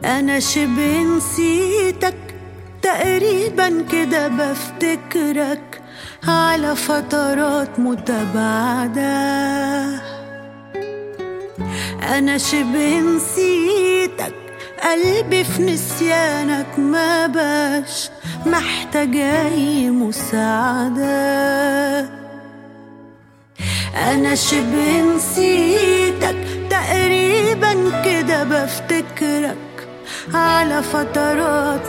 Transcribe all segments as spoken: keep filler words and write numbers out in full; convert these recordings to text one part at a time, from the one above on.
أنا شبه نسيتك تقريبا كده، بفتكرك على فترات متباعدة. أنا شبه نسيتك، قلبي في نسيانك ما باش محتاج أي مساعدة. أنا شبه نسيتك تقريبا كده، بفتكرك على فترات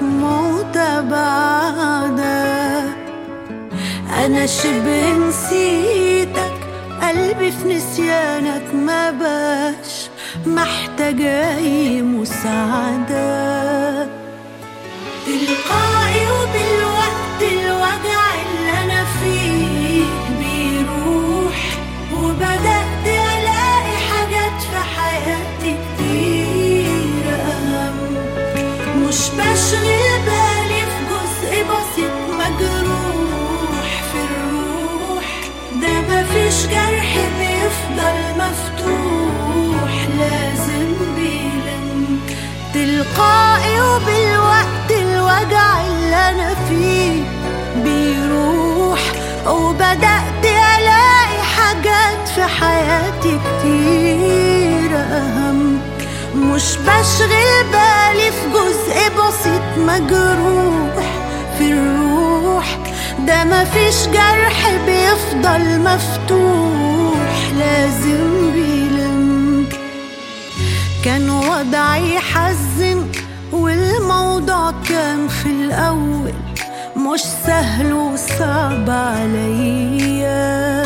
متباعدة. أنا شبه نسيتك، قلبي في نسيانك ما باش محتاج أي مساعدة. تلقائي وبالوقت الوجع اللي أنا فيه بيروح، وبدأت ألاقي حاجات في حياتي كتير أهم. مش بشغل بالي في جزء بسيط مجروح في الروح، ده مفيش جرح بيفضل مفتوح لازم بيلم. تلقائي وبالوقت الوجع اللي أنا فيه بيروح، وبدأت ألاقي حاجات في حياتي كتير أهم. مش بشغل بالي في جزء بسيط مجروح في الروح، ده مفيش جرح بيفضل مفتوح لازم بيلم. كان وضعي يحزن والموضوع كان في الأول مش سهل وصعب عليا،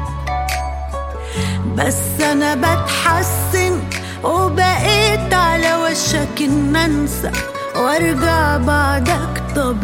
بس أنا بتحسن وبقيت على وشك إن أنسى وارجع بعدك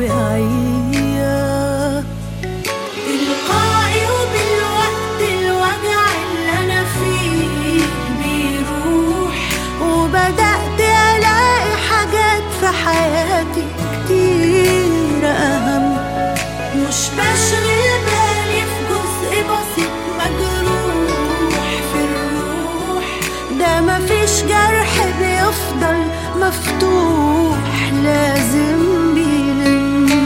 طبيعية. تلقائي وبالوقت الوجع اللي أنا فيه بيروح، وبدأت ألاقي حاجات في حياتي كتير أهم. مش بشغل بالي في جزء بسيط مجروح في الروح، ده مفيش جرح بيفضل مفتوح لازم بيلم.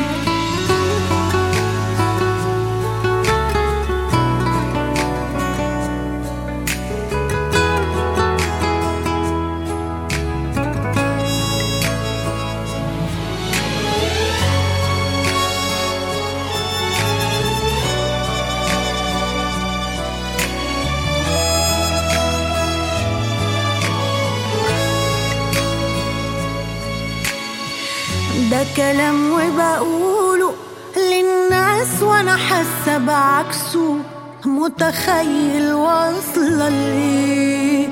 ده كلام وبقوله للناس وانا حاسه بعكسه، متخيل واصله ليه.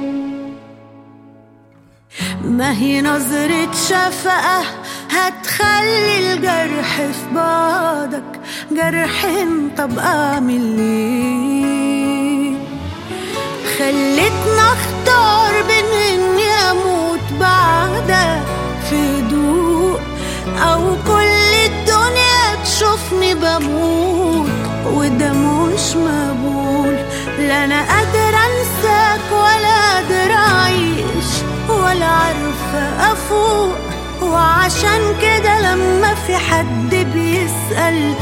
ما هي نظرة شفقة هتخلي الجرح في بعضك جرحين، طب اعمل ايه؟ خلتنا اختار بين اني اموت بعدك في هدوء، أو كل الدنيا تشوفني بموت، وده مش مقبول. لا أنا قادرة أنساك ولا قادرة أعيش ولا عارفة أفوق، وعشان كده لما في حد بيسأل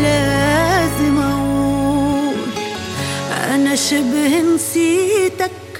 لازم أقول أنا شبه نسيتك